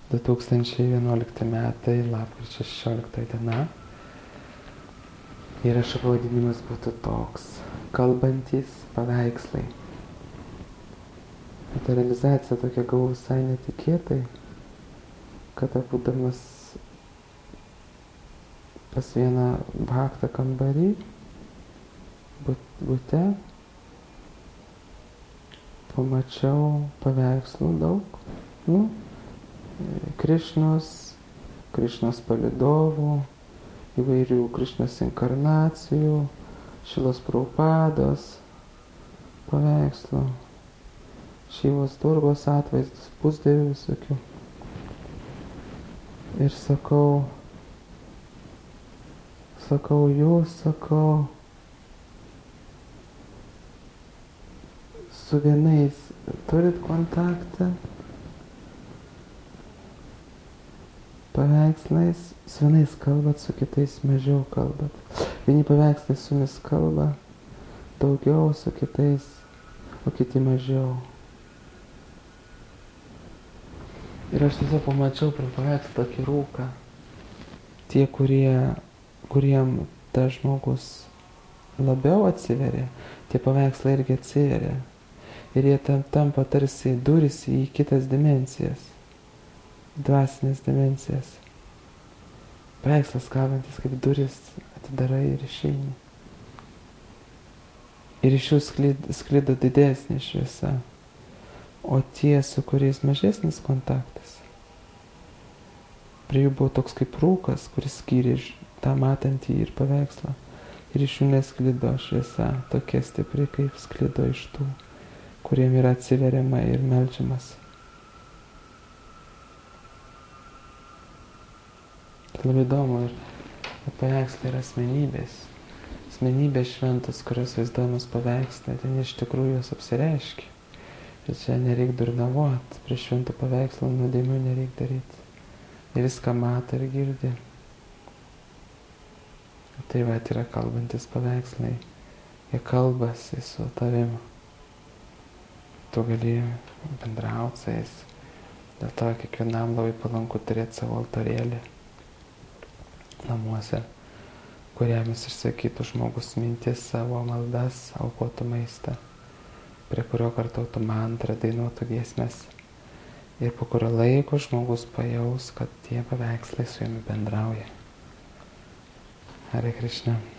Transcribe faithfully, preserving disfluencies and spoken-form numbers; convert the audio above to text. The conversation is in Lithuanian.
du tūkstančiai vienuolikti metai, lapkričio šešiolikta diena. Įrašo pavadinimas būtų toks: kalbantys paveikslai. Ta realizacija tokia gavau visai netikėtai, kada būdamas pas vieną bhaktą kambarį, bute, pamačiau paveikslų daug, nu, Krišnos, Krišnos palydovų, įvairių Krišnos inkarnacijų, Šilos Prabhupados paveikslų, Šivos Durgos atvaizdus, pusdievių visokių. Ir sakau, sakau, jūs, sakau, su vienais turit kontaktą paveikslais, su vienais kalbat, su kitais mažiau kalbat. Vieni paveikslai su jumis kalba daugiau, su kitais, o kiti mažiau. Ir aš tiesiog pamačiau pro paveikslą tokį rūką. Tie, kurie, kuriem tas žmogus labiau atsiveria, tie paveikslai irgi atsiveria. Ir jie tam tampa tarsi durys į kitas dimensijas, dvasinės dimensijas. Paveikslas kabantis kaip duris, atidarai ir išeini. Ir iš jų sklido didesnė šviesa. O tie, su kuriais mažesnis kontaktas, prie jų buvo toks kaip rūkas, kuris skyrė tą matantį ir paveikslą. Ir iš jų nesklido šviesa tokia stipri, kaip sklido iš tų, kuriem yra atsiveriama ir meldžiamas. Tai labai įdomu, ir paveikslai yra asmenybės. Asmenybės šventos, kurios vaizduojamos paveiksle, ten iš tikrųjų jos apsireiškia. Ir čia nereik durnavot, prie šventų paveikslų nuodėmių nereik daryti. Jie viską mato ir girdi. Tai va, yra kalbantis paveikslai. Jie kalbasi su tavim. Tu gali bendrauti su jais. Dėl to kiekvienam labai palanku turėti savo altorėlį namuose, kuriam jis išsakytų žmogus mintis, savo maldas, aukotų maistą, prie kurio kartotų mantrą, dainuotų giesmes. Ir po kurio laiko žmogus pajaus, kad tie paveikslai su jumi bendrauja. Hare Krishna.